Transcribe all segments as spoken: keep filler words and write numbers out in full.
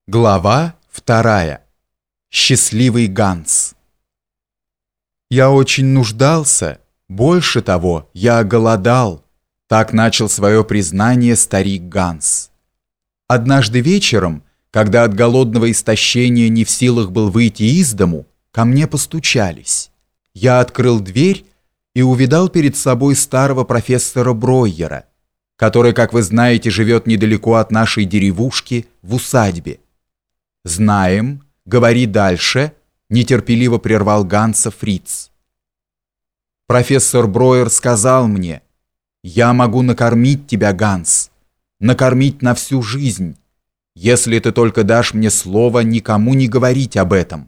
Глава вторая. Счастливый Ганс. Я очень нуждался, больше того, я голодал. Так начал свое признание старик Ганс. Однажды вечером, когда от голодного истощения не в силах был выйти из дому, ко мне постучались. Я открыл дверь и увидал перед собой старого профессора Бройера, который, как вы знаете, живет недалеко от нашей деревушки в усадьбе. «Знаем, говори дальше», – нетерпеливо прервал Ганса Фриц. «Профессор Бройер сказал мне, я могу накормить тебя, Ганс, накормить на всю жизнь, если ты только дашь мне слово никому не говорить об этом».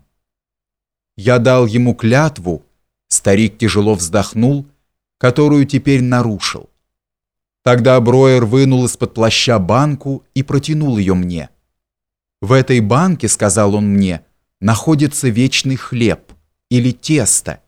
Я дал ему клятву, старик тяжело вздохнул, которую теперь нарушил. Тогда Бройер вынул из-под плаща банку и протянул ее мне. «В этой банке, — сказал он мне, — находится вечный хлеб или тесто.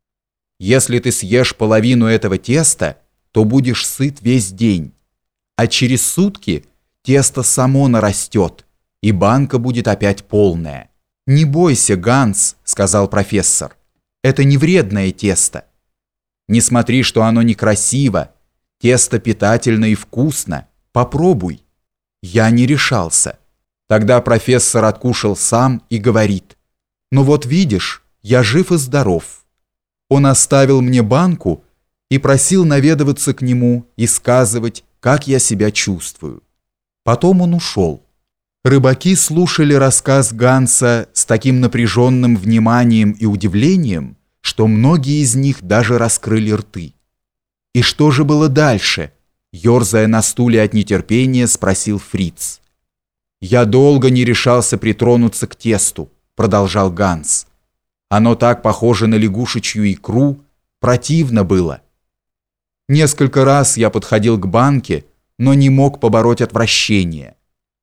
Если ты съешь половину этого теста, то будешь сыт весь день, а через сутки тесто само нарастет, и банка будет опять полная. Не бойся, Ганс, — сказал профессор, — это не вредное тесто. Не смотри, что оно некрасиво, тесто питательно и вкусно, попробуй». Я не решался. Тогда профессор откушал сам и говорит: «Ну вот видишь, я жив и здоров». Он оставил мне банку и просил наведываться к нему и сказывать, как я себя чувствую. Потом он ушел. Рыбаки слушали рассказ Ганса с таким напряженным вниманием и удивлением, что многие из них даже раскрыли рты. «И что же было дальше?» – ерзая на стуле от нетерпения, спросил Фриц. «Я долго не решался притронуться к тесту», — продолжал Ганс. «Оно так похоже на лягушечью икру, противно было. Несколько раз я подходил к банке, но не мог побороть отвращение.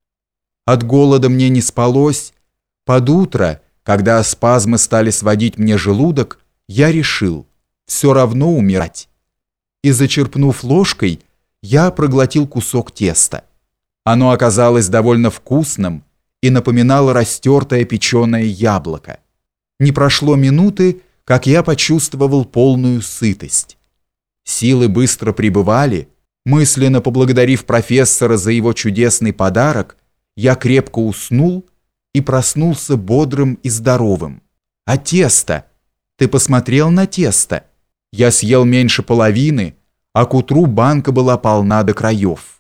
От голода мне не спалось. Под утро, когда спазмы стали сводить мне желудок, я решил все равно умирать. И, зачерпнув ложкой, я проглотил кусок теста. Оно оказалось довольно вкусным и напоминало растертое печеное яблоко. Не прошло минуты, как я почувствовал полную сытость. Силы быстро прибывали. Мысленно поблагодарив профессора за его чудесный подарок, я крепко уснул и проснулся бодрым и здоровым. А тесто? Ты посмотрел на тесто? Я съел меньше половины, а к утру банка была полна до краев.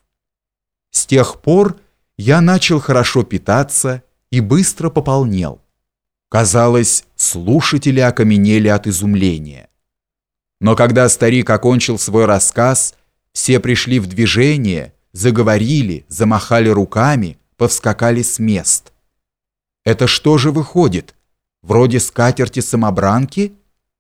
С тех пор я начал хорошо питаться и быстро пополнел. Казалось, слушатели окаменели от изумления. Но когда старик окончил свой рассказ, все пришли в движение, заговорили, замахали руками, повскакали с мест. «Это что же выходит? Вроде скатерти-самобранки?»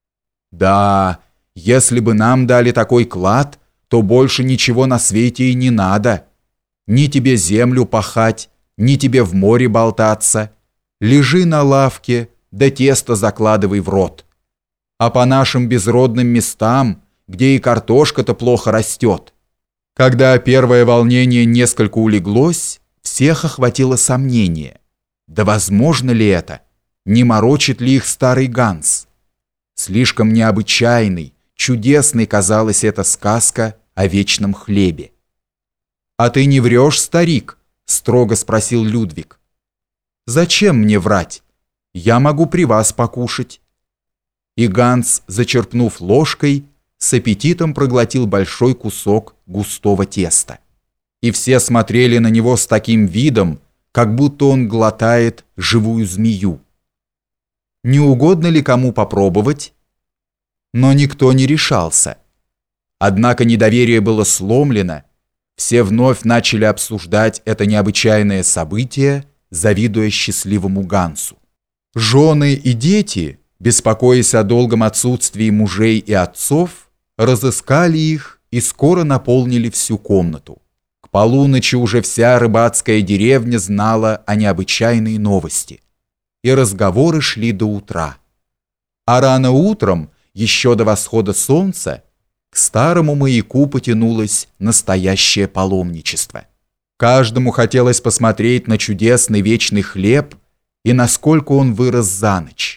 «Да, если бы нам дали такой клад, то больше ничего на свете и не надо. Ни тебе землю пахать, ни тебе в море болтаться. Лежи на лавке, да тесто закладывай в рот. А по нашим безродным местам, где и картошка-то плохо растет». Когда первое волнение несколько улеглось, всех охватило сомнение. Да возможно ли это? Не морочит ли их старый Ганс? Слишком необычайной, чудесной казалась эта сказка о вечном хлебе. «А ты не врешь, старик?» – строго спросил Людвиг. «Зачем мне врать? Я могу при вас покушать». И Ганс, зачерпнув ложкой, с аппетитом проглотил большой кусок густого теста. И все смотрели на него с таким видом, как будто он глотает живую змею. Не угодно ли кому попробовать? Но никто не решался. Однако недоверие было сломлено. Все вновь начали обсуждать это необычайное событие, завидуя счастливому Гансу. Жены и дети, беспокоясь о долгом отсутствии мужей и отцов, разыскали их и скоро наполнили всю комнату. К полуночи уже вся рыбацкая деревня знала о необычайной новости, и разговоры шли до утра. А рано утром, еще до восхода солнца, к старому маяку потянулось настоящее паломничество. Каждому хотелось посмотреть на чудесный вечный хлеб и насколько он вырос за ночь.